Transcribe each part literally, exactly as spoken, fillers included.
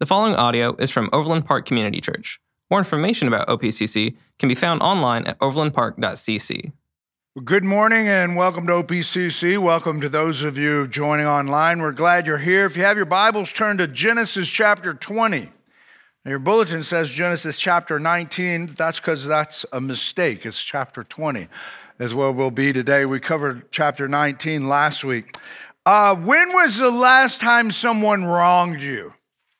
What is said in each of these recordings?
The following audio is from Overland Park Community Church. More information about O P C C can be found online at overland park dot c c. Good morning and welcome to O P C C. Welcome to those of you joining online. We're glad you're here. If you have your Bibles, turn to Genesis chapter twenty. Now, your bulletin says Genesis chapter nineteen. That's because that's a mistake. It's chapter twenty is where we'll be today. We covered chapter nineteen last week. Uh, when was the last time someone wronged you?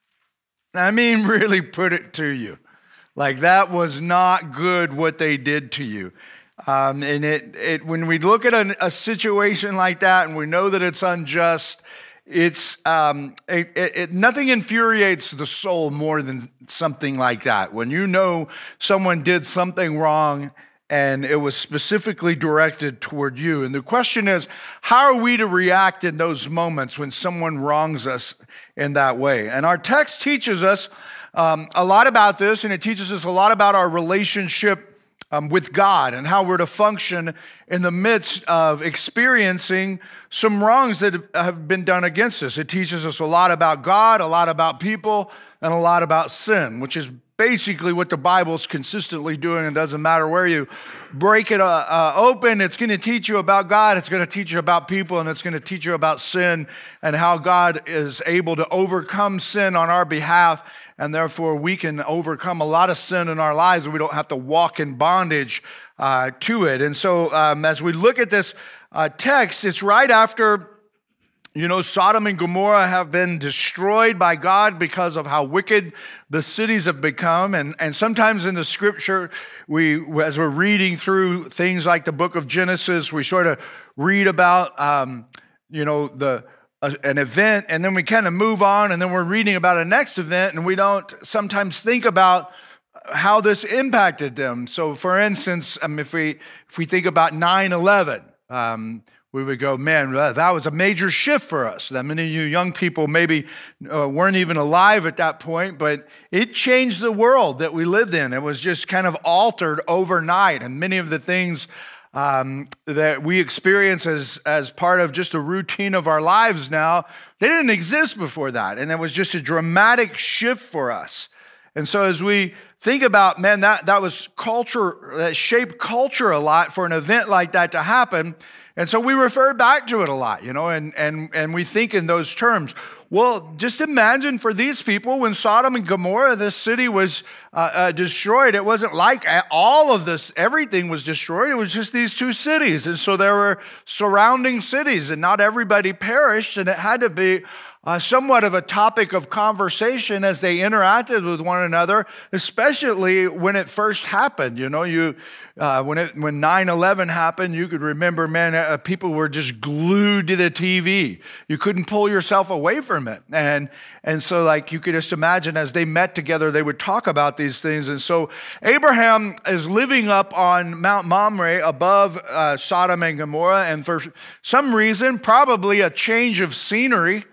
I mean, really put it to you. Like, that was not good what they did to you. Um, and it, it when we look at a, a situation like that and we know that it's unjust, it's um, it, it, it, nothing infuriates the soul more than something like that. When you know someone did something wrong and it was specifically directed toward you. And the question is, how are we to react in those moments when someone wrongs us in that way? And our text teaches us um, a lot about this, and it teaches us a lot about our relationship um, with God and how we're to function in the midst of experiencing some wrongs that have been done against us. It teaches us a lot about God, a lot about people, and a lot about sin, which is basically what the Bible's consistently doing. It doesn't matter where you break it uh, uh, open. It's going to teach you about God. It's going to teach you about people, and it's going to teach you about sin and how God is able to overcome sin on our behalf, and therefore we can overcome a lot of sin in our lives. We don't have to walk in bondage uh, to it. And so um, as we look at this uh, text, it's right after You know, Sodom and Gomorrah have been destroyed by God because of how wicked the cities have become. And, and sometimes in the scripture, we, as we're reading through things like the book of Genesis, we sort of read about, um, you know, the uh, an event, and then we kind of move on, and then we're reading about a next event, and we don't sometimes think about how this impacted them. So, for instance, um, if we if we think about nine eleven, um, we would go, man, that was a major shift for us. That many of you young people maybe uh, weren't even alive at that point, but it changed the world that we lived in. It was just kind of altered overnight. And many of the things um, that we experience as, as part of just a routine of our lives now, they didn't exist before that. And it was just a dramatic shift for us. And so as we think about, man, that, that was culture, that shaped culture a lot for an event like that to happen. And so we refer back to it a lot, you know, and, and, and we think in those terms. Well, just imagine for these people when Sodom and Gomorrah, this city was uh, uh, destroyed. It wasn't like all of this, everything was destroyed. It was just these two cities. And so there were surrounding cities, and not everybody perished. And it had to be Uh, somewhat of a topic of conversation as they interacted with one another, especially when it first happened. You know, you uh, when it when nine eleven happened, you could remember, man, uh, people were just glued to the T V. You couldn't pull yourself away from it, and and so like you could just imagine as they met together, they would talk about these things. And so Abraham is living up on Mount Mamre above uh, Sodom and Gomorrah, and for some reason, probably a change of scenery,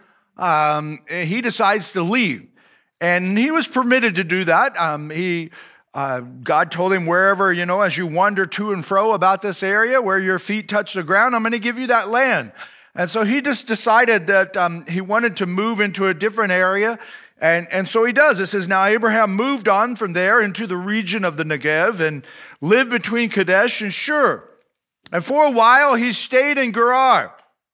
Um, he decides to leave, and he was permitted to do that. Um, he, uh, God told him, wherever, you know, as you wander to and fro about this area, where your feet touch the ground, I'm going to give you that land. And so he just decided that um, he wanted to move into a different area, and, and so he does. It says, now Abraham moved on from there into the region of the Negev and lived between Kadesh and Shur. And for a while he stayed in Gerar.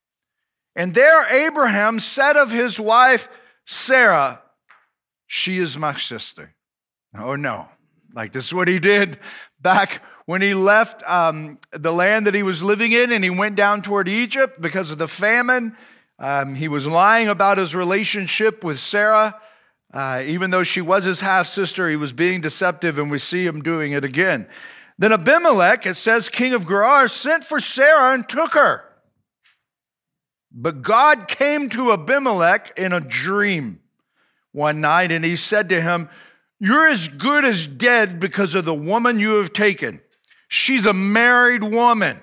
And there Abraham said of his wife, Sarah, she is my sister. Oh no, like this is what he did back when he left um, the land that he was living in, and he went down toward Egypt because of the famine. Um, he was lying about his relationship with Sarah. Uh, even though she was his half-sister, he was being deceptive, and we see him doing it again. Then Abimelech, it says, king of Gerar, sent for Sarah and took her. But God came to Abimelech in a dream one night, and he said to him, you're as good as dead because of the woman you have taken. She's a married woman.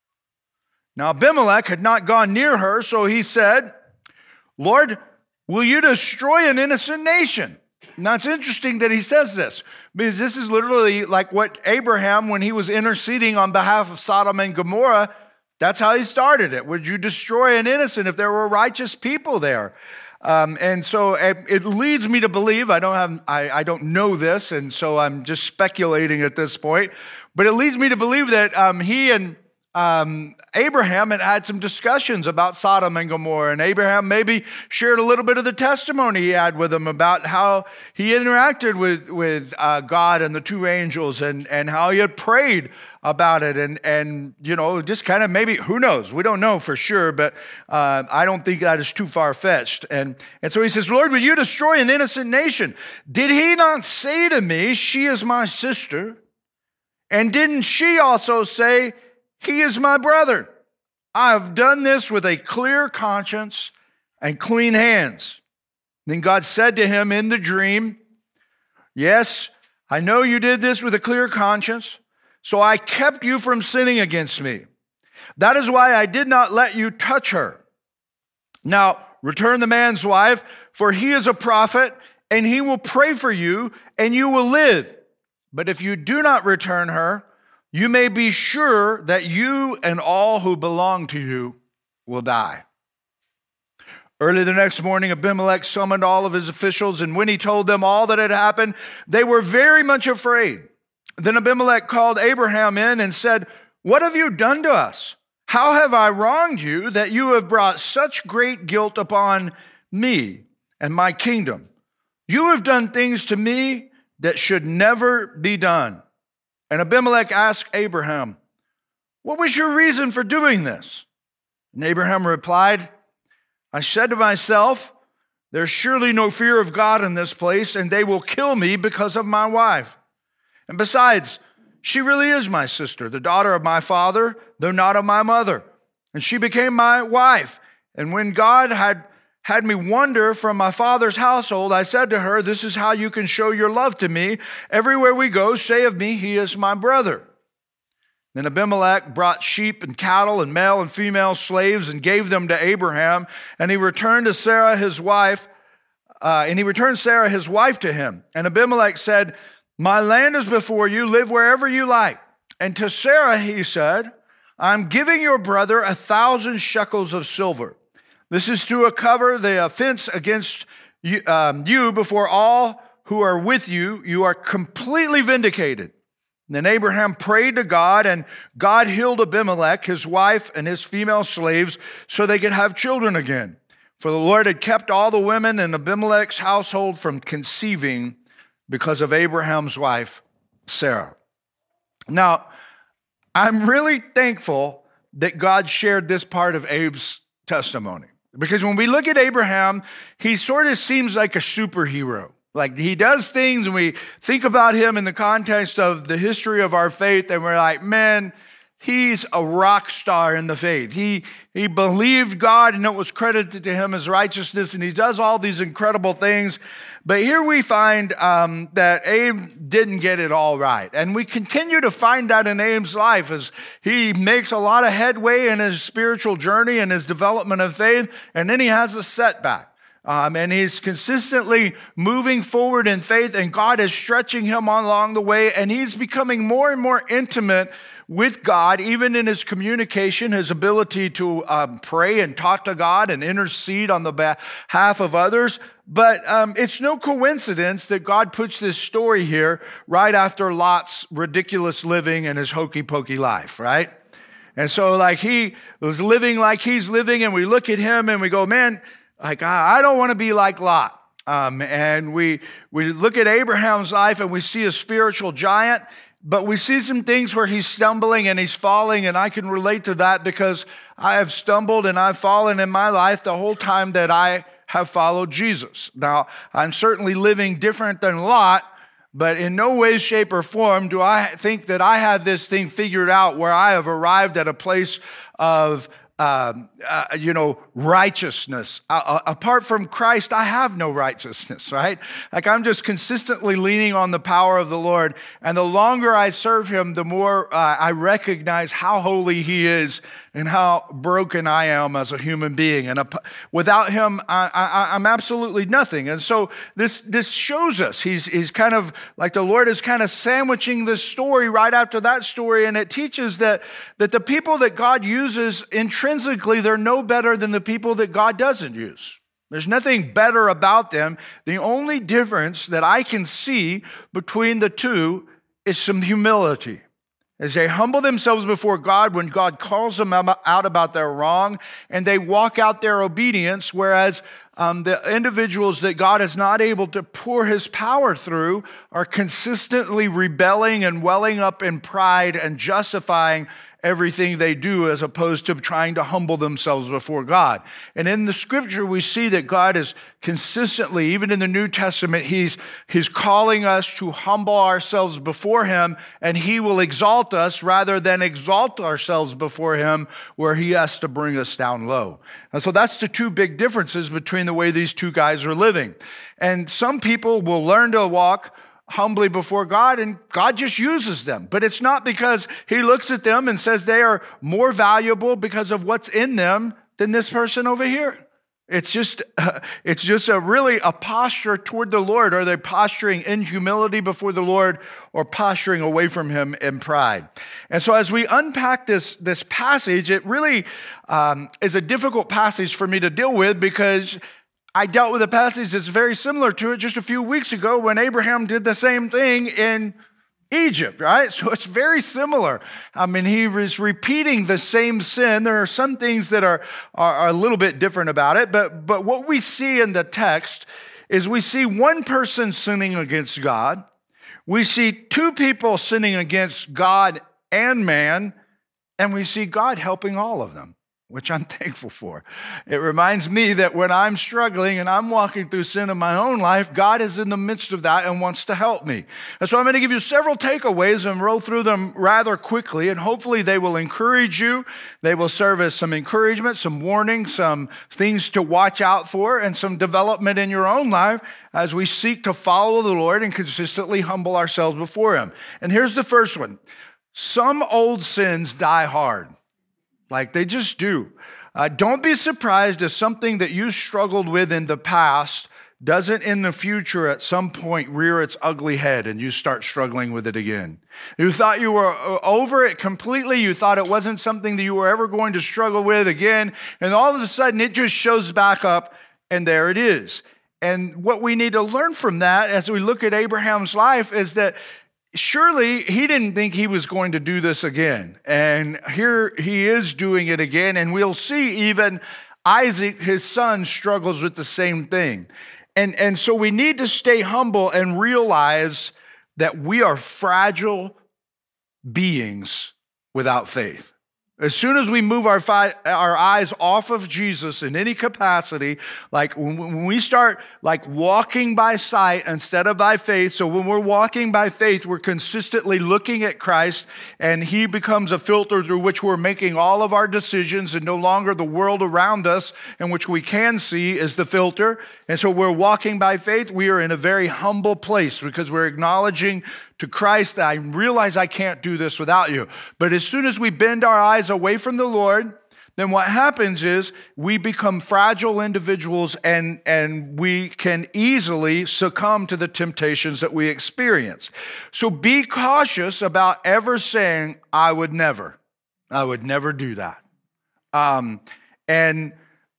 Now Abimelech had not gone near her, so he said, Lord, will you destroy an innocent nation? Now it's interesting that he says this, because this is literally like what Abraham, when he was interceding on behalf of Sodom and Gomorrah, that's how he started it. Would you destroy an innocent if there were righteous people there? Um, and so it, it leads me to believe, I don't have, I, I don't know this, and so I'm just speculating at this point, but it leads me to believe that um, he and um, Abraham had had some discussions about Sodom and Gomorrah, and Abraham maybe shared a little bit of the testimony he had with him about how he interacted with, with uh, God and the two angels, and, and how he had prayed about it, and, and you know, just kind of maybe, who knows? We don't know for sure, but uh, I don't think that is too far-fetched. And, and so he says, Lord, will you destroy an innocent nation? Did he not say to me, she is my sister? And didn't she also say, he is my brother? I have done this with a clear conscience and clean hands. Then God said to him in the dream, yes, I know you did this with a clear conscience, so I kept you from sinning against me. That is why I did not let you touch her. Now, return the man's wife, for he is a prophet, and he will pray for you, and you will live. But if you do not return her, you may be sure that you and all who belong to you will die. Early the next morning, Abimelech summoned all of his officials, and when he told them all that had happened, they were very much afraid. Then Abimelech called Abraham in and said, what have you done to us? How have I wronged you that you have brought such great guilt upon me and my kingdom? You have done things to me that should never be done. And Abimelech asked Abraham, what was your reason for doing this? And Abraham replied, I said to myself, there's surely no fear of God in this place, and they will kill me because of my wife. And besides, she really is my sister, the daughter of my father, though not of my mother. And she became my wife. And when God had had me wander from my father's household, I said to her, this is how you can show your love to me. Everywhere we go, say of me, he is my brother. Then Abimelech brought sheep and cattle and male and female slaves and gave them to Abraham. And he returned to Sarah, his wife, uh, and he returned Sarah, his wife, to him. And Abimelech said, my land is before you, live wherever you like. And to Sarah he said, I'm giving your brother a thousand shekels of silver. This is to cover the offense against you, um, you before all who are with you. You are completely vindicated. And then Abraham prayed to God, and God healed Abimelech, his wife, and his female slaves so they could have children again. For the Lord had kept all the women in Abimelech's household from conceiving because of Abraham's wife, Sarah. Now, I'm really thankful that God shared this part of Abe's testimony. Because when we look at Abraham, he sort of seems like a superhero. Like he does things, and we think about him in the context of the history of our faith, and we're like, man, he's a rock star in the faith. He, he believed God, and it was credited to him as righteousness, and he does all these incredible things. But here we find um, that Abe didn't get it all right. And we continue to find that in Abe's life as he makes a lot of headway in his spiritual journey and his development of faith, and then he has a setback. Um, and he's consistently moving forward in faith, and God is stretching him along the way, and he's becoming more and more intimate with God, even in his communication, his ability to um, pray and talk to God and intercede on the behalf of others. But um, it's no coincidence that God puts this story here right after Lot's ridiculous living and his hokey-pokey life, right? And so like he was living like he's living, and we look at him and we go, man, like I don't want to be like Lot. Um, and we, we look at Abraham's life and we see a spiritual giant, but we see some things where he's stumbling and he's falling, and I can relate to that because I have stumbled and I've fallen in my life the whole time that I have followed Jesus. Now, I'm certainly living different than Lot, but in no way, shape, or form do I think that I have this thing figured out where I have arrived at a place of Um, uh, you know, righteousness. Uh, apart from Christ, I have no righteousness, right? Like I'm just consistently leaning on the power of the Lord. And the longer I serve him, the more uh, I recognize how holy he is and how broken I am as a human being. And without him, I, I, I'm absolutely nothing. And so this, this shows us, he's, he's kind of like the Lord is kind of sandwiching this story right after that story. And it teaches that, that the people that God uses intrinsically, they're no better than the people that God doesn't use. There's nothing better about them. The only difference that I can see between the two is some humility. As they humble themselves before God when God calls them out about their wrong, and they walk out their obedience, whereas um, the individuals that God is not able to pour his power through are consistently rebelling and welling up in pride and justifying everything they do as opposed to trying to humble themselves before God. And in the scripture, we see that God is consistently, even in the New Testament, he's, he's calling us to humble ourselves before him, and he will exalt us rather than exalt ourselves before him where he has to bring us down low. And so that's the two big differences between the way these two guys are living. And some people will learn to walk humbly before God, and God just uses them. But it's not because he looks at them and says they are more valuable because of what's in them than this person over here. It's just, uh, it's just a really a posture toward the Lord. Are they posturing in humility before the Lord or posturing away from him in pride? And so as we unpack this, this passage, it really um, is a difficult passage for me to deal with because I dealt with a passage that's very similar to it just a few weeks ago when Abraham did the same thing in Egypt, right? So it's very similar. I mean, he was repeating the same sin. There are some things that are, are, are a little bit different about it, but, but what we see in the text is we see one person sinning against God. We see two people sinning against God and man, and we see God helping all of them, which I'm thankful for. It reminds me that when I'm struggling and I'm walking through sin in my own life, God is in the midst of that and wants to help me. And so I'm going to give you several takeaways and roll through them rather quickly, and hopefully they will encourage you. They will serve as some encouragement, some warning, some things to watch out for, and some development in your own life as we seek to follow the Lord and consistently humble ourselves before him. And here's the first one. Some old sins die hard. Like they just do. Uh, don't be surprised if something that you struggled with in the past doesn't in the future at some point rear its ugly head and you start struggling with it again. You thought you were over it completely. You thought it wasn't something that you were ever going to struggle with again. And all of a sudden it just shows back up and there it is. And what we need to learn from that as we look at Abraham's life is that surely he didn't think he was going to do this again. And here he is doing it again. And we'll see even Isaac, his son, struggles with the same thing. And, and so we need to stay humble and realize that we are fragile beings without faith. As soon as we move our, fi- our eyes off of Jesus in any capacity, like when, when we start like walking by sight instead of by faith, so when we're walking by faith, we're consistently looking at Christ and he becomes a filter through which we're making all of our decisions and no longer the world around us in which we can see is the filter. And so we're walking by faith. We are in a very humble place because we're acknowledging to Christ that I realize I can't do this without you. But as soon as we bend our eyes away from the Lord, then what happens is we become fragile individuals and, and we can easily succumb to the temptations that we experience. So be cautious about ever saying, I would never. I would never do that. Um, and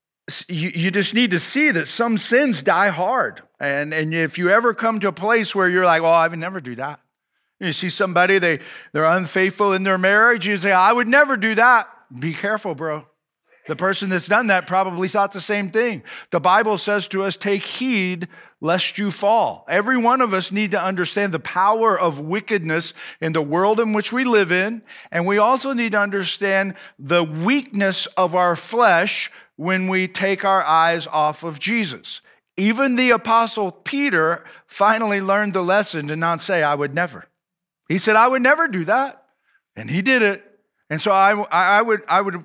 you, you just need to see that some sins die hard. And, and if you ever come to a place where you're like, oh, I would never do that. You see somebody, they, they're unfaithful in their marriage. You say, I would never do that. Be careful, bro. The person that's done that probably thought the same thing. The Bible says to us, take heed lest you fall. Every one of us need to understand the power of wickedness in the world in which we live in. And we also need to understand the weakness of our flesh when we take our eyes off of Jesus. Even the Apostle Peter finally learned the lesson to not say, I would never. He said, I would never do that. And he did it. And so I, I would, I would,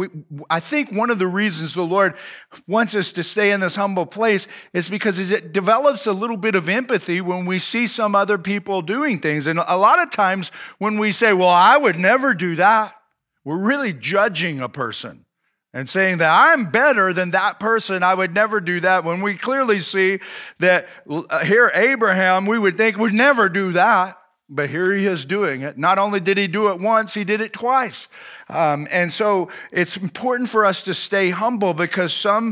I think one of the reasons the Lord wants us to stay in this humble place is because it develops a little bit of empathy when we see some other people doing things. And a lot of times when we say, well, I would never do that, we're really judging a person and saying that I'm better than that person. I would never do that. When we clearly see that here, Abraham, we would think would never do that. But here he is doing it. Not only did he do it once, he did it twice. Um, and so it's important for us to stay humble because some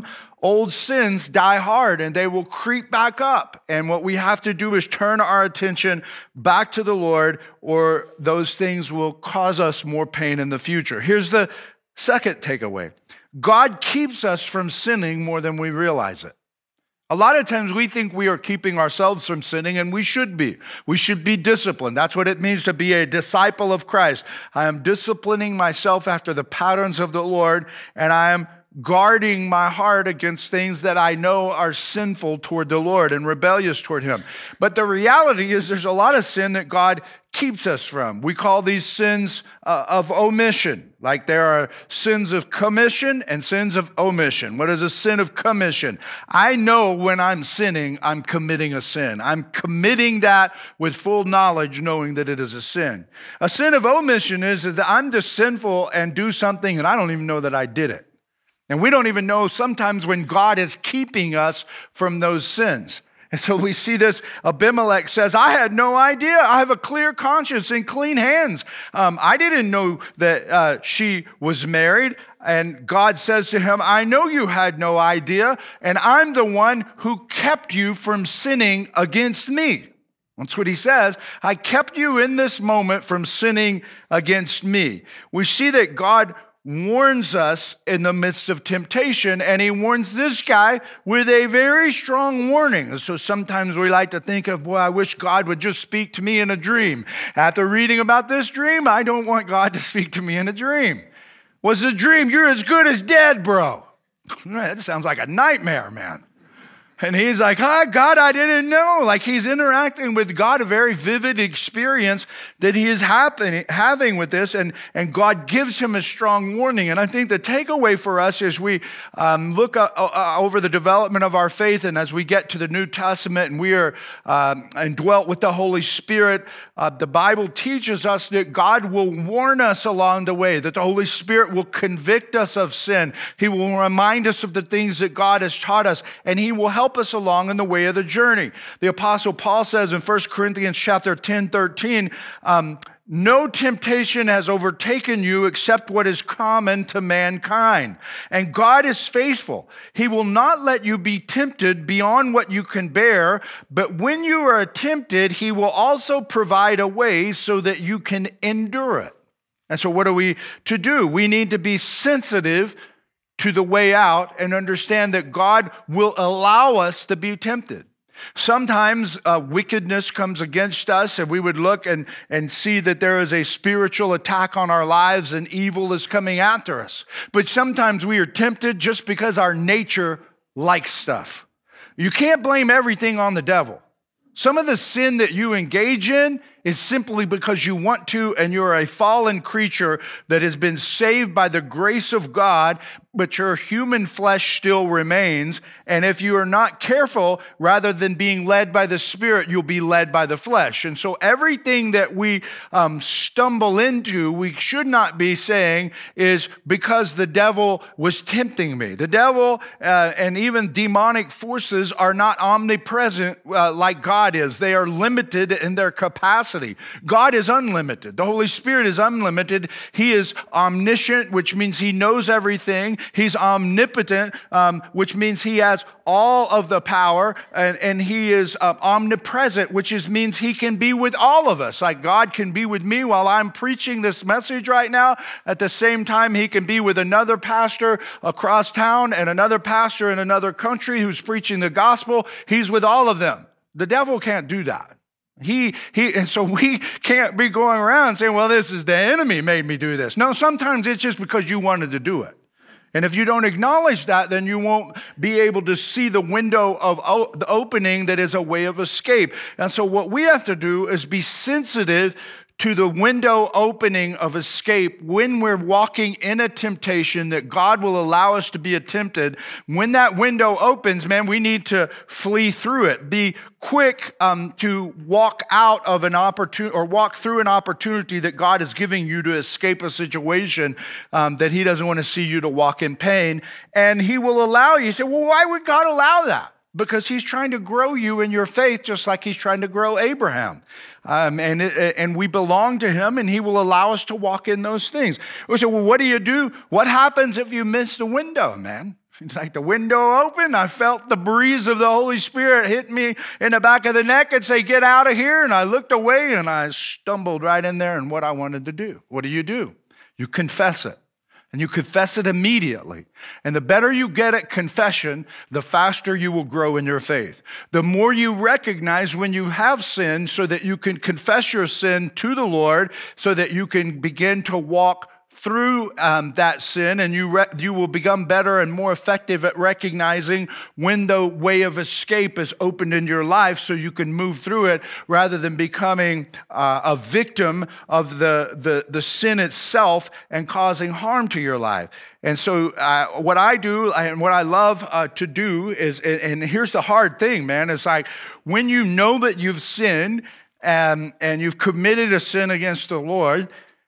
old sins die hard and they will creep back up. And what we have to do is turn our attention back to the Lord, or those things will cause us more pain in the future. Here's the second takeaway. God keeps us from sinning more than we realize it. A lot of times we think we are keeping ourselves from sinning, and we should be. We should be disciplined. That's what it means to be a disciple of Christ. I am disciplining myself after the patterns of the Lord, and I am guarding my heart against things that I know are sinful toward the Lord and rebellious toward Him. But the reality is there's a lot of sin that God keeps us from. We call these sins uh, of omission. Like there are sins of commission and sins of omission. What is a sin of commission? I know when I'm sinning, I'm committing a sin. I'm committing that with full knowledge, knowing that it is a sin. A sin of omission is, is that I'm just sinful and do something and I don't even know that I did it. And we don't even know sometimes when God is keeping us from those sins. And so we see this. Abimelech says, I had no idea. I have a clear conscience and clean hands. Um, I didn't know that uh, she was married. And God says to him, I know you had no idea, and I'm the one who kept you from sinning against me. That's what he says. I kept you in this moment from sinning against me. We see that God warns us in the midst of temptation, and he warns this guy with a very strong warning. So sometimes we like to think of, well, I wish God would just speak to me in a dream. After reading about this dream, I don't want God to speak to me in a dream. Was a dream? You're as good as dead, bro. That sounds like a nightmare, man. And he's like, ah, God, I didn't know. Like he's interacting with God, a very vivid experience that he is happen, having with this. And, and God gives him a strong warning. And I think the takeaway for us as we um, look uh, uh, over the development of our faith, and as we get to the New Testament and we are um, indwelt with the Holy Spirit, uh, the Bible teaches us that God will warn us along the way, that the Holy Spirit will convict us of sin. He will remind us of the things that God has taught us, and he will help us along in the way of the journey. The Apostle Paul says in First Corinthians chapter ten, thirteen, um, no temptation has overtaken you except what is common to mankind. And God is faithful. He will not let you be tempted beyond what you can bear, but when you are tempted, he will also provide a way so that you can endure it. And so what are we to do? We need to be sensitive to the way out and understand that God will allow us to be tempted. Sometimes uh, wickedness comes against us, and we would look and, and see that there is a spiritual attack on our lives and evil is coming after us. But sometimes we are tempted just because our nature likes stuff. You can't blame everything on the devil. Some of the sin that you engage in is simply because you want to, and you're a fallen creature that has been saved by the grace of God, but your human flesh still remains. And if you are not careful, rather than being led by the Spirit, you'll be led by the flesh. And so everything that we um, stumble into, we should not be saying is because the devil was tempting me. The devil uh, and even demonic forces are not omnipresent uh, like God is. They are limited in their capacity. God is unlimited. The Holy Spirit is unlimited. He is omniscient, which means he knows everything. He's omnipotent, um, which means he has all of the power, and, and he is uh, omnipresent, which is, means he can be with all of us. Like God can be with me while I'm preaching this message right now. At the same time, he can be with another pastor across town and another pastor in another country who's preaching the gospel. He's with all of them. The devil can't do that. He, he, and so we can't be going around saying, well, this is the enemy made me do this. No, sometimes it's just because you wanted to do it. And if you don't acknowledge that, then you won't be able to see the window of o- the opening that is a way of escape. And so what we have to do is be sensitive to the window opening of escape when we're walking in a temptation that God will allow us to be tempted. When that window opens, man, we need to flee through it. Be quick um, to walk out of an opportunity or walk through an opportunity that God is giving you to escape a situation um, that he doesn't want to see you to walk in pain. And he will allow you. You say, well, why would God allow that? Because he's trying to grow you in your faith just like he's trying to grow Abraham. Um, and, and we belong to him, and he will allow us to walk in those things. We say, well, what do you do? What happens if you miss the window, man? Like the window opened, I felt the breeze of the Holy Spirit hit me in the back of the neck and say, get out of here. And I looked away and I stumbled right in there in what I wanted to do. What do you do? You confess it. And you confess it immediately. And the better you get at confession, the faster you will grow in your faith. The more you recognize when you have sinned so that you can confess your sin to the Lord so that you can begin to walk through um, that sin, and you re- you will become better and more effective at recognizing when the way of escape is opened in your life so you can move through it rather than becoming uh, a victim of the, the, the sin itself and causing harm to your life. And so uh, what I do and what I love uh, to do is, and, and here's the hard thing, man, it's like when you know that you've sinned and, and you've committed a sin against the Lord,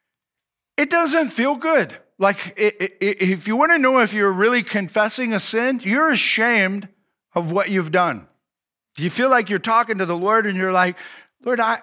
it doesn't feel good. Like, it, it, if you want to know if you're really confessing a sin, you're ashamed of what you've done. You feel like you're talking to the Lord and you're like, Lord, I,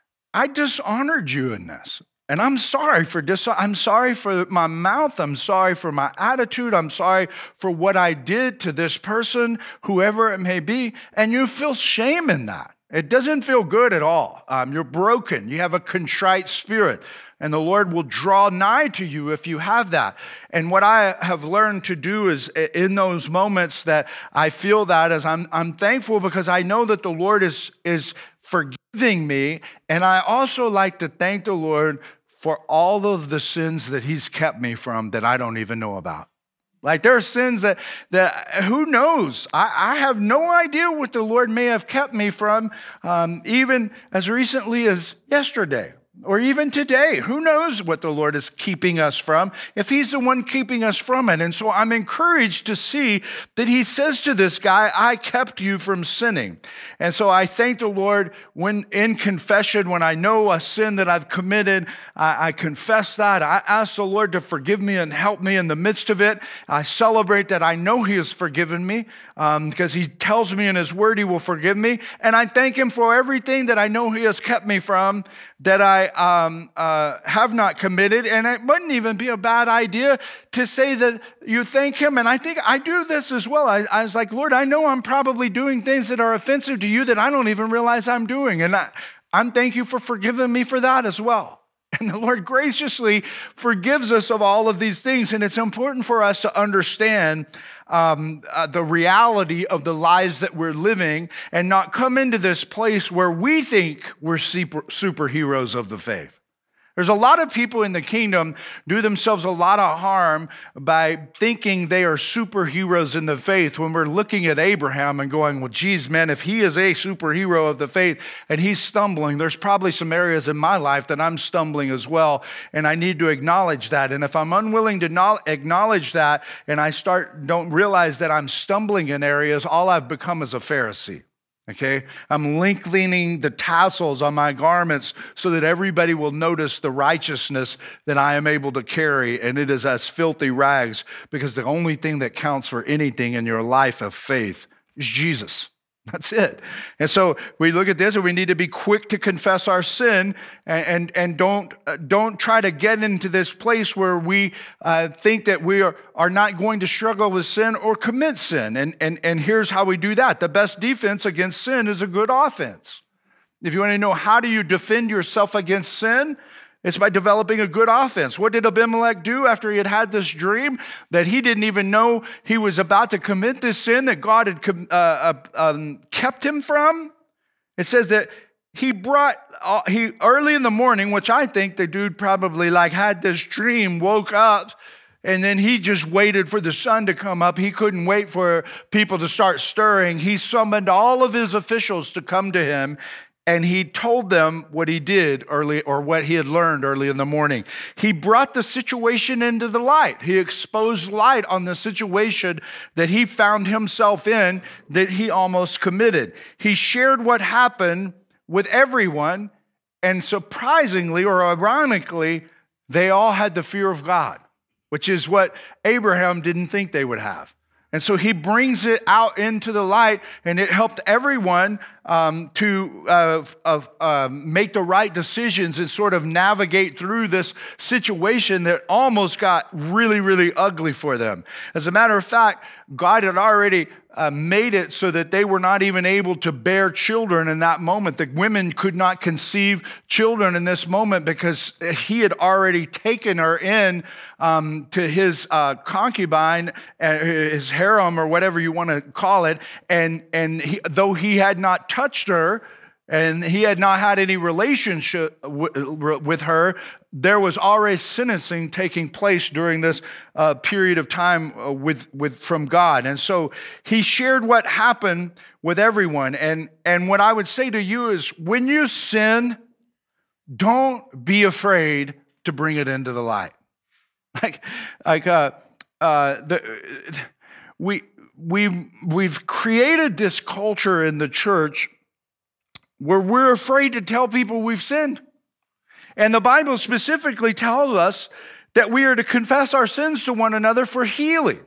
I dishonored you in this. And I'm sorry for dis- I'm sorry for my mouth. I'm sorry for my attitude. I'm sorry for what I did to this person, whoever it may be. And you feel shame in that. It doesn't feel good at all. Um, you're broken. You have a contrite spirit. And the Lord will draw nigh to you if you have that. And what I have learned to do is in those moments that I feel that is I'm, I'm thankful because I know that the Lord is, is forgiving me. And I also like to thank the Lord for all of the sins that he's kept me from that I don't even know about. Like there are sins that, that who knows? I, I have no idea what the Lord may have kept me from, um, even as recently as yesterday. Or even today, who knows what the Lord is keeping us from if he's the one keeping us from it. And so I'm encouraged to see that he says to this guy, I kept you from sinning. And so I thank the Lord when in confession, when I know a sin that I've committed, I, I confess that. I ask the Lord to forgive me and help me in the midst of it. I celebrate that I know he has forgiven me um, because he tells me in his word he will forgive me. And I thank him for everything that I know he has kept me from that I um, uh, have not committed. And it wouldn't even be a bad idea to say that you thank him. And I think I do this as well. I, I was like, Lord, I know I'm probably doing things that are offensive to you that I don't even realize I'm doing. And I, I'm thank you for forgiving me for that as well. And the Lord graciously forgives us of all of these things. And it's important for us to understand um, uh, the reality of the lives that we're living and not come into this place where we think we're super, superheroes of the faith. There's a lot of people in the kingdom do themselves a lot of harm by thinking they are superheroes in the faith when we're looking at Abraham and going, well, geez, man, if he is a superhero of the faith and he's stumbling, there's probably some areas in my life that I'm stumbling as well, and I need to acknowledge that. And if I'm unwilling to acknowledge that and I start don't realize that I'm stumbling in areas, all I've become is a Pharisee. Okay, I'm lengthening the tassels on my garments so that everybody will notice the righteousness that I am able to carry, and it is as filthy rags, because the only thing that counts for anything in your life of faith is Jesus. That's it. And so we look at this and we need to be quick to confess our sin and, and, and don't, uh, don't try to get into this place where we uh, think that we are, are not going to struggle with sin or commit sin. And, and, and here's how we do that. The best defense against sin is a good offense. If you want to know how do you defend yourself against sin, it's by developing a good offense. What did Abimelech do after he had had this dream that he didn't even know he was about to commit this sin that God had uh, uh, um, kept him from? It says that he brought, uh, he early in the morning, which I think the dude probably like had this dream, woke up, and then he just waited for the sun to come up. He couldn't wait for people to start stirring. He summoned all of his officials to come to him. And he told them what he did early, or what he had learned early in the morning. He brought the situation into the light. He exposed light on the situation that he found himself in, that he almost committed. He shared what happened with everyone, and surprisingly or ironically, they all had the fear of God, which is what Abraham didn't think they would have. And so he brings it out into the light, and it helped everyone um, to uh, uh, uh, make the right decisions and sort of navigate through this situation that almost got really, really ugly for them. As a matter of fact, God had already uh, made it so that they were not even able to bear children in that moment. The women could not conceive children in this moment because he had already taken her in um, to his uh, concubine, uh, his harem, or whatever you want to call it. And, and he, though he had not touched her, and he had not had any relationship with her, there was already sentencing taking place during this uh, period of time uh, with, with from God. And so he shared what happened with everyone. And, and what I would say to you is, when you sin, don't be afraid to bring it into the light. Like, like uh, uh, the, we, we've, we've created this culture in the church where we're afraid to tell people we've sinned. And the Bible specifically tells us that we are to confess our sins to one another for healing.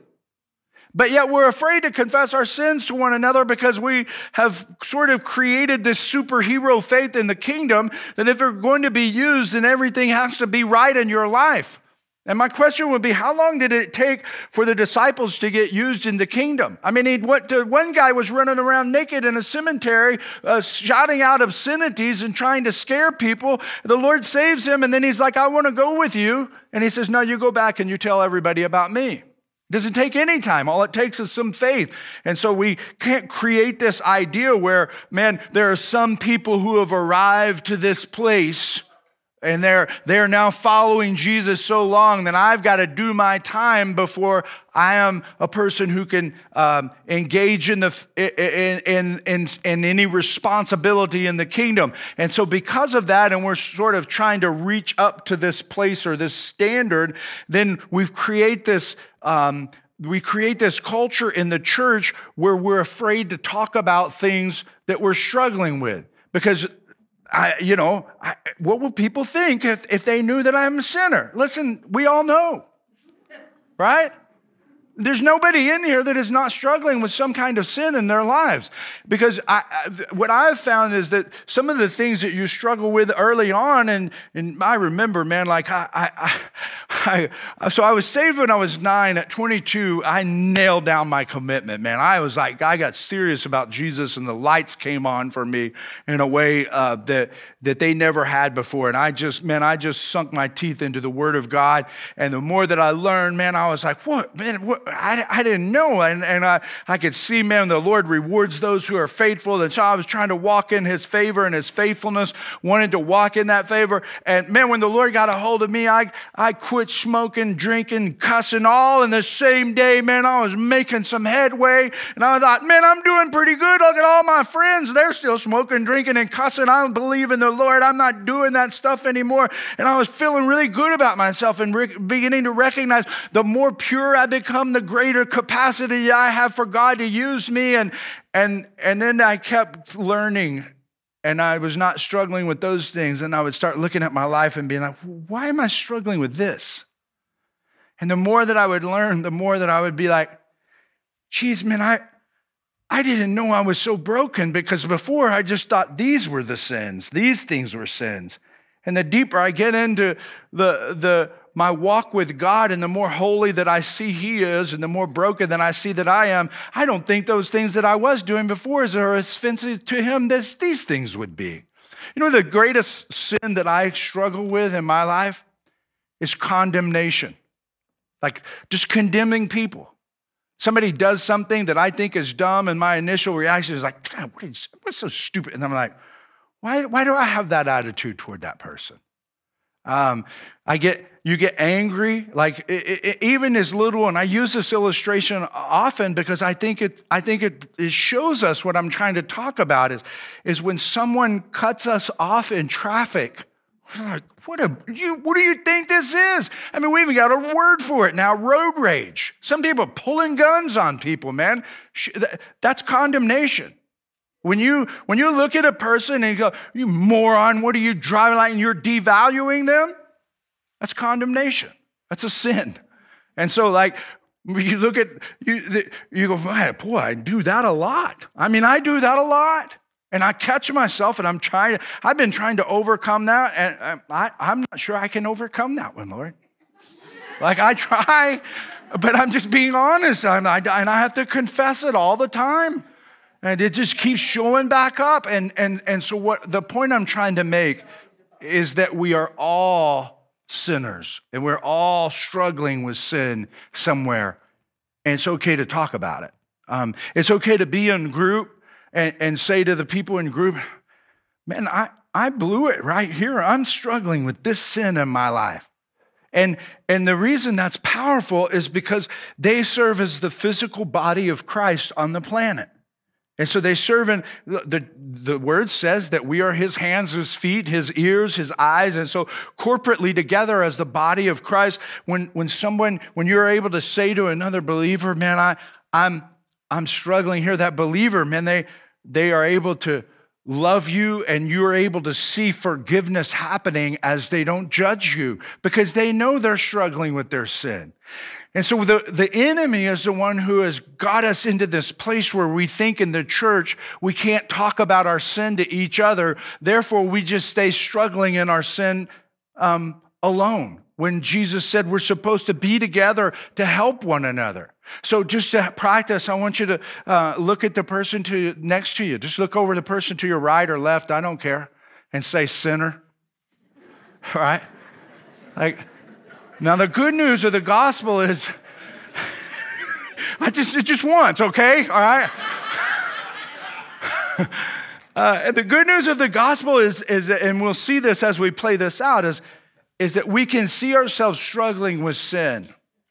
But yet we're afraid to confess our sins to one another because we have sort of created this superhero faith in the kingdom that if they're going to be used, then everything has to be right in your life. And my question would be, how long did it take for the disciples to get used in the kingdom? I mean, he went to, one guy was running around naked in a cemetery, uh, shouting out obscenities and trying to scare people. The Lord saves him, and then he's like, I want to go with you. And he says, no, you go back and you tell everybody about me. It doesn't take any time. All it takes is some faith. And so we can't create this idea where, man, there are some people who have arrived to this place and they're, they're now following Jesus so long that I've got to do my time before I am a person who can um, engage in, the, in, in, in, in any responsibility in the kingdom. And so because of that, and we're sort of trying to reach up to this place or this standard, then we've create this um, we create this culture in the church where we're afraid to talk about things that we're struggling with. Because I, you know, I, what will people think if, if they knew that I'm a sinner? Listen, we all know, right? There's nobody in here that is not struggling with some kind of sin in their lives. Because I, I, what I've found is that some of the things that you struggle with early on, and, and I remember, man, like I, I, I, I, so I was saved when I was nine. At twenty-two, I nailed down my commitment, man. I was like, I got serious about Jesus, and the lights came on for me in a way uh, that that they never had before. And I just, man, I just sunk my teeth into the Word of God. And the more that I learned, man, I was like, what, man, what? I, I didn't know. And, and I, I could see, man, the Lord rewards those who are faithful. And so I was trying to walk in his favor and his faithfulness, wanted to walk in that favor. And man, when the Lord got a hold of me, I, I quit smoking, drinking, cussing all in the same day, man. I was making some headway. And I thought, man, I'm doing pretty good. Look at all my friends. They're still smoking, drinking, and cussing. I don't believe in the Lord. I'm not doing that stuff anymore. And I was feeling really good about myself and re- beginning to recognize the more pure I become, the greater capacity I have for God to use me. And, and, and then I kept learning, and I was not struggling with those things. And I would start looking at my life and being like, why am I struggling with this? And the more that I would learn, the more that I would be like, geez, man, I, I didn't know I was so broken, because before I just thought these were the sins. These things were sins. And the deeper I get into the, the, my walk with God, and the more holy that I see he is, and the more broken that I see that I am, I don't think those things that I was doing before are as offensive to him as these things would be. You know, the greatest sin that I struggle with in my life is condemnation. Like just condemning people. Somebody does something that I think is dumb, and my initial reaction is like, God, what is, what's so stupid? And I'm like, why, why do I have that attitude toward that person? Um, I get, you get angry, like it, it, even as little, and I use this illustration often because I think it, I think it, it shows us what I'm trying to talk about is, is when someone cuts us off in traffic. We're like, what, a, you, what do you think this is? I mean, we even got a word for it now, road rage. Some people pulling guns on people, man. That's condemnation. When you, when you look at a person and you go, you moron, what are you driving like? And you're devaluing them, that's condemnation. That's a sin. And so like, you look at, you, you go, boy, I do that a lot. I mean, I do that a lot. And I catch myself and I'm trying to, I've been trying to overcome that. And I, I'm not sure I can overcome that one, Lord. Like I try, but I'm just being honest. I'm, I, and I have to confess it all the time. And it just keeps showing back up. And, and, and so what the point I'm trying to make is that we are all sinners. And we're all struggling with sin somewhere. And it's okay to talk about it. Um, it's okay to be in group and, and say to the people in group, man, I, I blew it right here. I'm struggling with this sin in my life. And, and the reason that's powerful is because they serve as the physical body of Christ on the planet. And so they serve in, the, the word says that we are his hands, his feet, his ears, his eyes. And so corporately together as the body of Christ, when, when someone, when you're able to say to another believer, man, I, I'm, I'm struggling here, that believer, man, they, they are able to love you and you're able to see forgiveness happening as they don't judge you because they know they're struggling with their sin. And so the, the enemy is the one who has got us into this place where we think in the church we can't talk about our sin to each other. Therefore, we just stay struggling in our sin um, alone. When Jesus said we're supposed to be together to help one another. So just to practice, I want you to uh, look at the person to next to you. Just look over the person to your right or left, I don't care, and say sinner. All right? Like, now the good news of the gospel is, I just, it just once, okay? All right? uh, and the good news of the gospel is, is, and we'll see this as we play this out, is, is that we can see ourselves struggling with sin,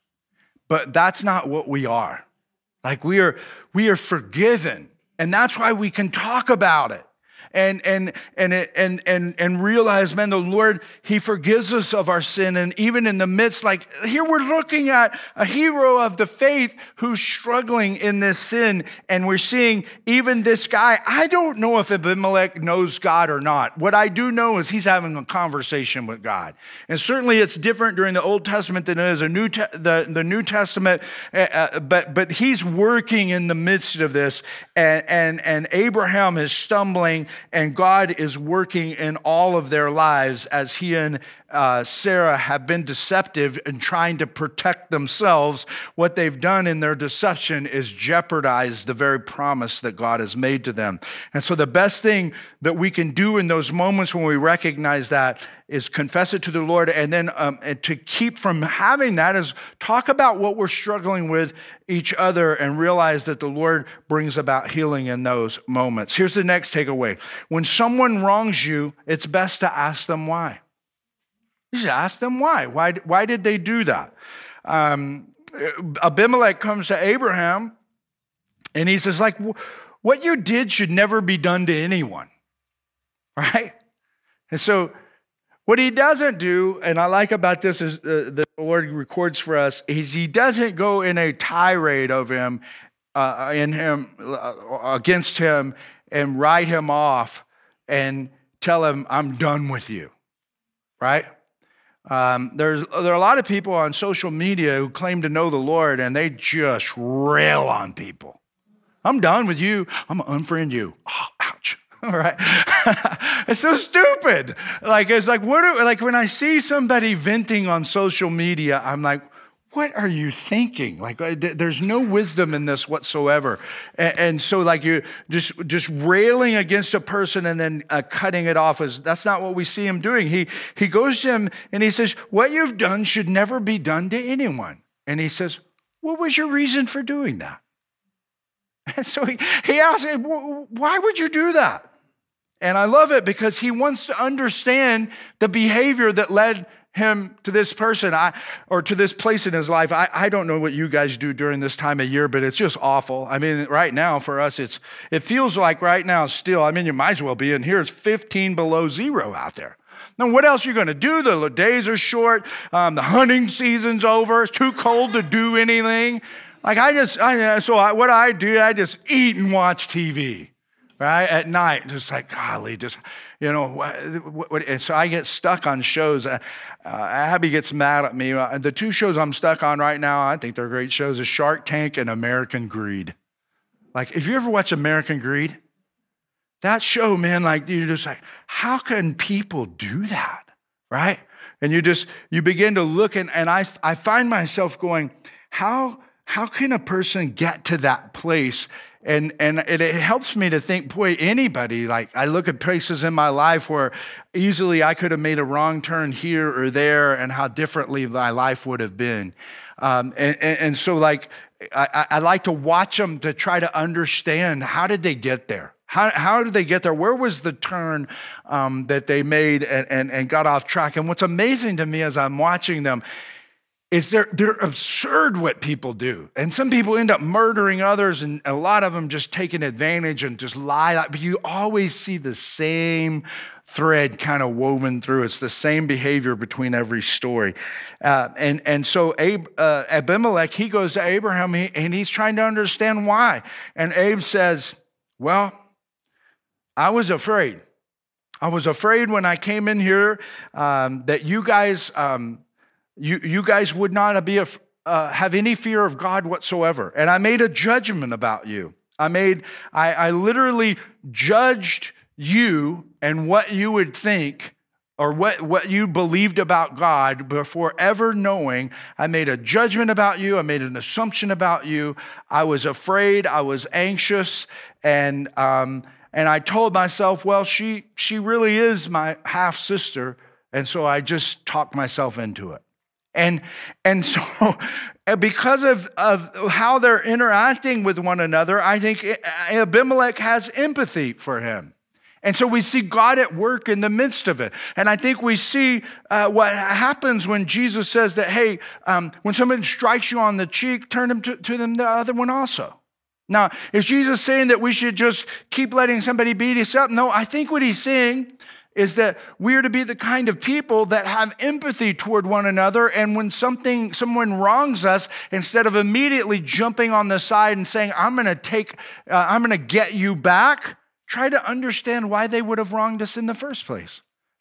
but that's not what we are. Like we are, we are forgiven, and that's why we can talk about it. And and and and and and realize, man, the Lord, he forgives us of our sin. And even in the midst, like here we're looking at a hero of the faith who's struggling in this sin. And we're seeing even this guy, I don't know if Abimelech knows God or not. What I do know is he's having a conversation with God. And certainly it's different during the Old Testament than it is a New Te- the, the New Testament. Uh, but but he's working in the midst of this. And, and, and Abraham is stumbling. And God is working in all of their lives as he and uh, Sarah have been deceptive in trying to protect themselves. What they've done in their deception is jeopardize the very promise that God has made to them. And so the best thing that we can do in those moments when we recognize that is confess it to the Lord, and then um, and to keep from having that is talk about what we're struggling with each other and realize that the Lord brings about healing in those moments. Here's the next takeaway. When someone wrongs you, it's best to ask them why. You should ask them why. Why, why did they do that? Um, Abimelech comes to Abraham and he says, like, what you did should never be done to anyone, right? And so what he doesn't do, and I like about this is uh, the Lord records for us, is he doesn't go in a tirade of him, uh, in him, uh, against him, and write him off and tell him, I'm done with you, right? Um, there's there are a lot of people on social media who claim to know the Lord, and they just rail on people. I'm done with you. I'm gonna unfriend you. Oh, ouch. All right. It's so stupid. Like, it's like, what are, like when I see somebody venting on social media, I'm like, what are you thinking? Like, there's no wisdom in this whatsoever. And, and so like you just, just railing against a person and then uh, cutting it off is, that's not what we see him doing. He, he goes to him and he says, what you've done should never be done to anyone. And he says, what was your reason for doing that? And so he, he asks him, why would you do that? And I love it because he wants to understand the behavior that led him to this person I, or to this place in his life. I, I don't know what you guys do during this time of year, but it's just awful. I mean, right now for us, it's it feels like right now still, I mean, you might as well be in here. It's fifteen below zero out there. Now, what else are you going to do? The days are short. Um, the hunting season's over. It's too cold to do anything. Like I just, I, so I, what I do, I just eat and watch T V. Right? At night, just like, golly, just, you know, what, what, and so I get stuck on shows. Uh, uh, Abby gets mad at me. Uh, the two shows I'm stuck on right now, I think they're great shows, is Shark Tank and American Greed. Like, if you ever watch American Greed, That show, man, like you're just like, how can people do that, right? And you just, you begin to look and, and I, I find myself going, how, how can a person get to that place? And, and it, it helps me to think, boy, anybody, like I look at places in my life where easily I could have made a wrong turn here or there and how differently my life would have been. Um, and, and, and so like, I, I like to watch them to try to understand, how did they get there? How, how did they get there? Where was the turn um, that they made and, and, and got off track? And what's amazing to me as I'm watching them is they're, they're absurd what people do. And some people end up murdering others, and a lot of them just taking advantage and just lie. But you always see the same thread kind of woven through. It's the same behavior between every story. Uh, and, and so Abe, uh, Abimelech, he goes to Abraham, and he's trying to understand why. And Abe says, well, I was afraid. I was afraid when I came in here um, that you guys... Um, You, you guys would not be a, uh, have any fear of God whatsoever. And I made a judgment about you. I made, I, I literally judged you and what you would think or what, what you believed about God before ever knowing. I made a judgment about you. I made an assumption about you. I was afraid. I was anxious. And, um, and I told myself, well, she, she really is my half sister. And so I just talked myself into it. And, and so because of, of how they're interacting with one another, I think Abimelech has empathy for him. And so we see God at work in the midst of it. And I think we see uh, what happens when Jesus says that, hey, um, when somebody strikes you on the cheek, turn them to, to them the other one also. Now, is Jesus saying that we should just keep letting somebody beat us up? No, I think what he's saying is that we are to be the kind of people that have empathy toward one another. And when something, someone wrongs us, instead of immediately jumping on the side and saying, I'm going to take, uh, I'm going to get you back, try to understand why they would have wronged us in the first place.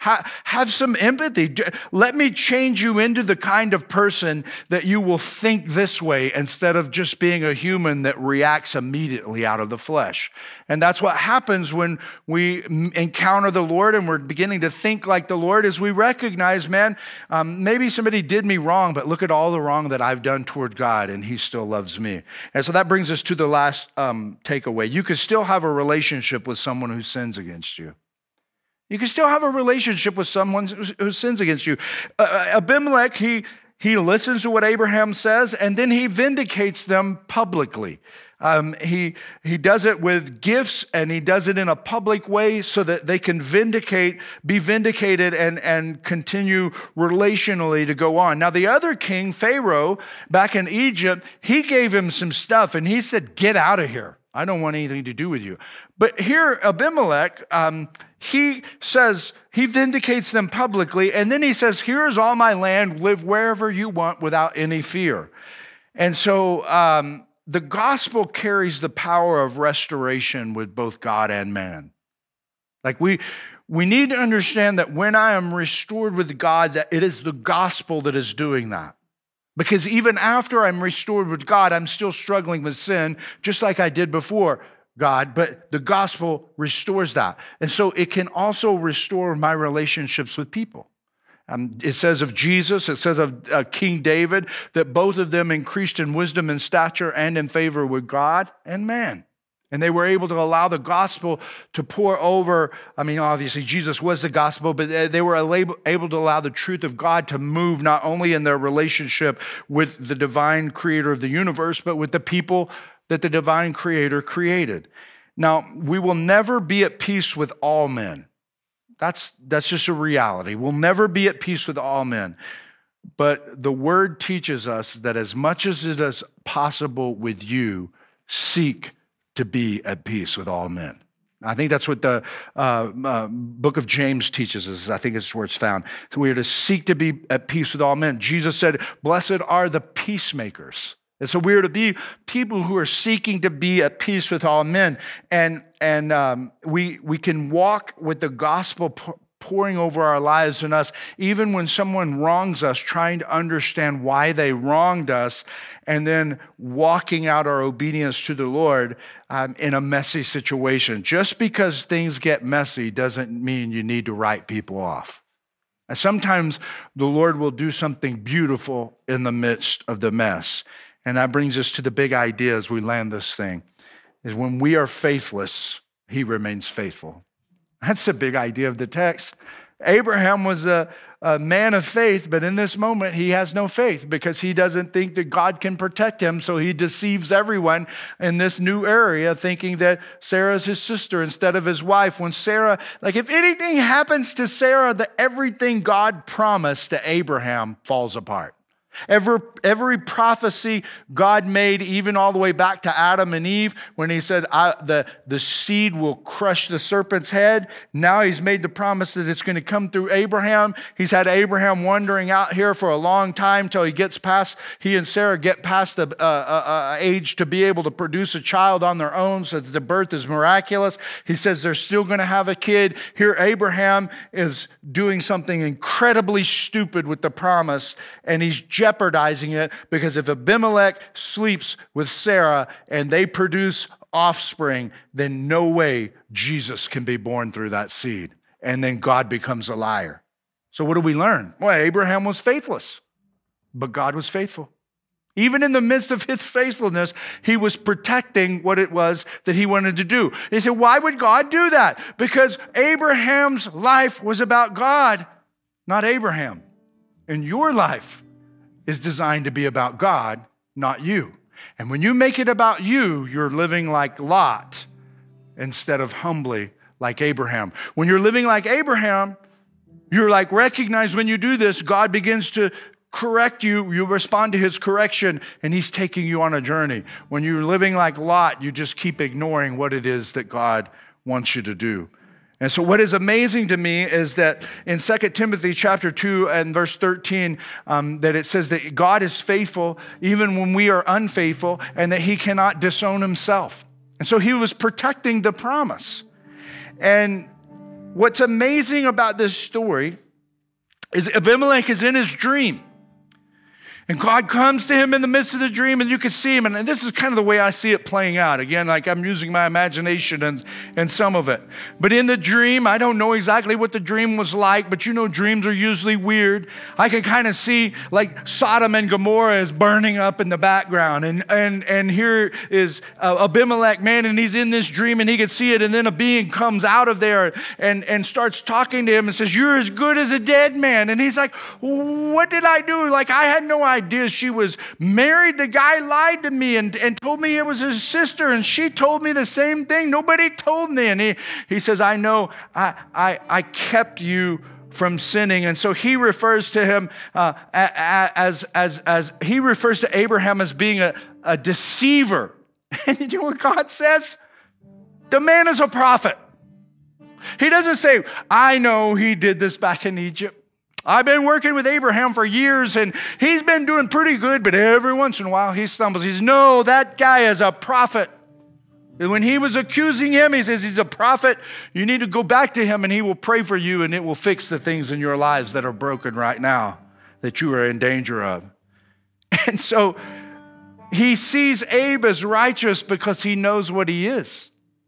Have some empathy. Let me change you into the kind of person that you will think this way instead of just being a human that reacts immediately out of the flesh. And that's what happens when we encounter the Lord and we're beginning to think like the Lord, is we recognize, man, um, maybe somebody did me wrong, but look at all the wrong that I've done toward God, and he still loves me. And so that brings us to the last um, takeaway. You can still have a relationship with someone who sins against you. You can still have a relationship with someone who sins against you. Uh, Abimelech, he, he listens to what Abraham says, and then he vindicates them publicly. Um, he, he does it with gifts, and he does it in a public way so that they can vindicate, be vindicated and, and continue relationally to go on. Now, the other king, Pharaoh, back in Egypt, he gave him some stuff, and he said, get out of here. I don't want anything to do with you. But here, Abimelech, um, he says, he vindicates them publicly, and then he says, here's all my land, live wherever you want without any fear. And so um, the gospel carries the power of restoration with both God and man. Like we, we need to understand that when I am restored with God, that it is the gospel that is doing that. Because even after I'm restored with God, I'm still struggling with sin, just like I did before God, but the gospel restores that. And so it can also restore my relationships with people. Um, it says of Jesus, it says of uh, King David, that both of them increased in wisdom and stature and in favor with God and man. And they were able to allow the gospel to pour over. I mean, obviously, Jesus was the gospel, but they were able to allow the truth of God to move not only in their relationship with the divine creator of the universe, but with the people that the divine creator created. Now, we will never be at peace with all men. That's, that's just a reality. We'll never be at peace with all men. But the word teaches us that as much as it is possible with you, seek to be at peace with all men. I think that's what the uh, uh, book of James teaches us. I think it's where it's found. So we are to seek to be at peace with all men. Jesus said, blessed are the peacemakers. And so we are to be people who are seeking to be at peace with all men. And, and um, we, we can walk with the gospel pouring over our lives and us, even when someone wrongs us, trying to understand why they wronged us, and then walking out our obedience to the Lord um, in a messy situation. Just because things get messy doesn't mean you need to write people off. And sometimes the Lord will do something beautiful in the midst of the mess. And that brings us to the big idea as we land this thing, is when we are faithless, he remains faithful. That's the big idea of the text. Abraham was a, a man of faith, but in this moment, he has no faith because he doesn't think that God can protect him, so he deceives everyone in this new area, thinking that Sarah is his sister instead of his wife. When Sarah, like if anything happens to Sarah, that everything God promised to Abraham falls apart. Every, every prophecy God made, even all the way back to Adam and Eve, when he said I, the, the seed will crush the serpent's head. Now he's made the promise that it's going to come through Abraham. He's had Abraham wandering out here for a long time till he gets past, he and Sarah get past the uh, uh, uh, age to be able to produce a child on their own, so that the birth is miraculous. He says they're still going to have a kid. Here Abraham is doing something incredibly stupid with the promise, and he's jeopardizing it, because if Abimelech sleeps with Sarah and they produce offspring, then no way Jesus can be born through that seed. And then God becomes a liar. So what do we learn? Well, Abraham was faithless, but God was faithful. Even in the midst of his faithfulness, he was protecting what it was that he wanted to do. He said, why would God do that? Because Abraham's life was about God, not Abraham. And your life is designed to be about God, not you. And when you make it about you, you're living like Lot instead of humbly like Abraham. When you're living like Abraham, you're like, recognize when you do this, God begins to correct you. You respond to his correction, and he's taking you on a journey. When you're living like Lot, you just keep ignoring what it is that God wants you to do. And so what is amazing to me is that in Second Timothy chapter two and verse thirteen, um, that it says that God is faithful even when we are unfaithful, and that he cannot disown himself. And so he was protecting the promise. And what's amazing about this story is Abimelech is in his dream. And God comes to him in the midst of the dream, and you can see him. And this is kind of the way I see it playing out. Again, like I'm using my imagination and, and some of it. But in the dream, I don't know exactly what the dream was like, but you know dreams are usually weird. I can kind of see like Sodom and Gomorrah is burning up in the background. And, and, and here is uh, Abimelech, man, and he's in this dream, and he can see it. And then a being comes out of there and, and starts talking to him and says, you're as good as a dead man. And he's like, what did I do? Like, I had no idea. idea she was married. The guy lied to me and, and told me it was his sister, and she told me the same thing. Nobody told me. And he, he says, I know I, I, I kept you from sinning. And so he refers to him uh, as, as, as he refers to Abraham as being a, a deceiver. And you know what God says? The man is a prophet. He doesn't say, I know he did this back in Egypt. I've been working with Abraham for years, and he's been doing pretty good, but every once in a while he stumbles. He says, no, that guy is a prophet. And when he was accusing him, he says, he's a prophet. You need to go back to him, and he will pray for you, and it will fix the things in your lives that are broken right now, that you are in danger of. And so he sees Abe as righteous because he knows what he is.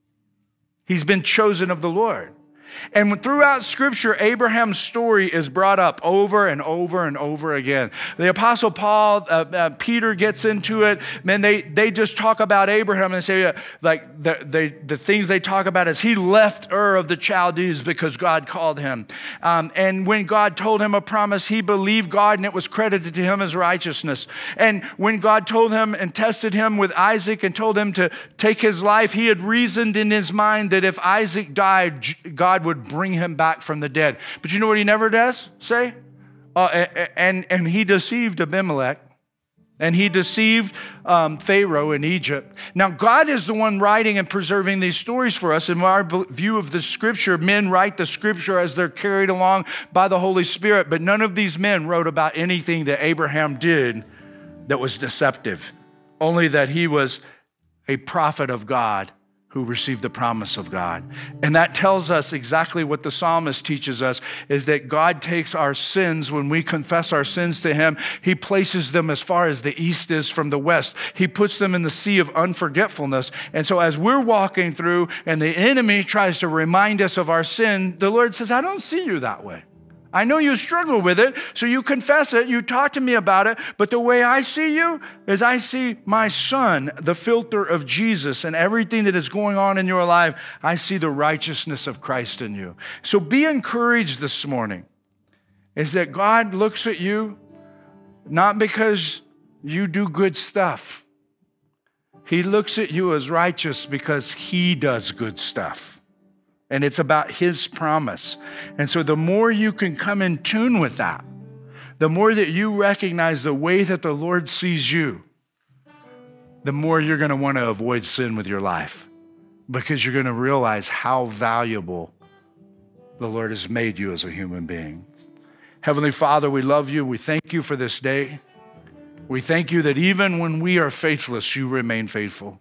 He's been chosen of the Lord. And throughout Scripture, Abraham's story is brought up over and over and over again. The Apostle Paul, uh, uh, Peter gets into it. Man, they, they just talk about Abraham and say, uh, like, the, they, the things they talk about is he left Ur of the Chaldees because God called him. Um, and when God told him a promise, he believed God, and it was credited to him as righteousness. And when God told him and tested him with Isaac and told him to take his life, he had reasoned in his mind that if Isaac died, God would bring him back from the dead. But you know what he never does say? Uh, and, and he deceived Abimelech, and he deceived um, Pharaoh in Egypt. Now, God is the one writing and preserving these stories for us. In our view of the Scripture, men write the Scripture as they're carried along by the Holy Spirit, but none of these men wrote about anything that Abraham did that was deceptive, only that he was a prophet of God who receive the promise of God. And that tells us exactly what the psalmist teaches us, is that God takes our sins, when we confess our sins to him, he places them as far as the east is from the west. He puts them in the sea of unforgetfulness. And so as we're walking through and the enemy tries to remind us of our sin, the Lord says, I don't see you that way. I know you struggle with it, so you confess it, you talk to me about it, but the way I see you is I see my son, the filter of Jesus, and everything that is going on in your life, I see the righteousness of Christ in you. So be encouraged this morning, is that God looks at you not because you do good stuff. He looks at you as righteous because he does good stuff. And it's about his promise. And so the more you can come in tune with that, the more that you recognize the way that the Lord sees you, the more you're going to want to avoid sin with your life, because you're going to realize how valuable the Lord has made you as a human being. Heavenly Father, we love you. We thank you for this day. We thank you that even when we are faithless, you remain faithful.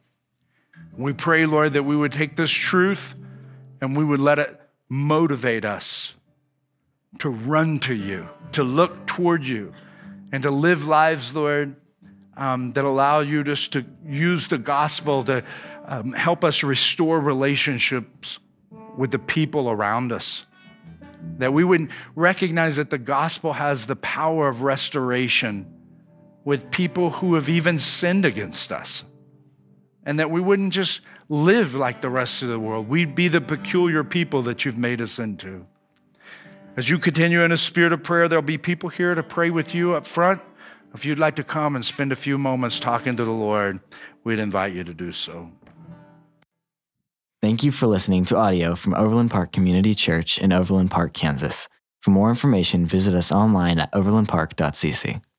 We pray, Lord, that we would take this truth and we would let it motivate us to run to you, to look toward you, and to live lives, Lord, um, that allow you just to use the gospel to um, help us restore relationships with the people around us. That we would recognize that the gospel has the power of restoration with people who have even sinned against us. And that we wouldn't just live like the rest of the world. We'd be the peculiar people that you've made us into. As you continue in a spirit of prayer, there'll be people here to pray with you up front. If you'd like to come and spend a few moments talking to the Lord, we'd invite you to do so. Thank you for listening to audio from Overland Park Community Church in Overland Park, Kansas. For more information, visit us online at overland park dot c c.